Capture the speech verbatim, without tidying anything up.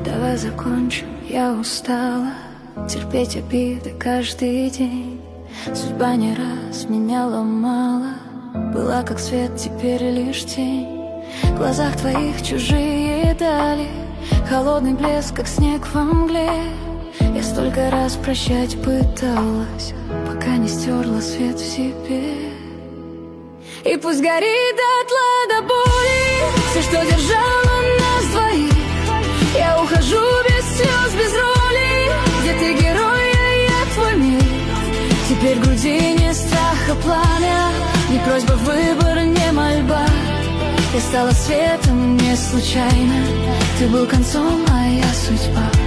давай закончим, я устала терпеть обиды каждый день. Судьба не раз меня ломала, была как свет, теперь лишь тень. В глазах твоих чужие дали, холодный блеск, как снег во мгле. Я столько раз прощать пыталась, пока не стерла свет в себе. И пусть горит дотла до боли все, что держало нас двоих. Я ухожу без слез, без роли, где ты герой, а я твой мир. Теперь в груди не страх, а пламя, не просьба, выбор, не мольба. Я стала светом не случайно, ты был концом, а я судьба.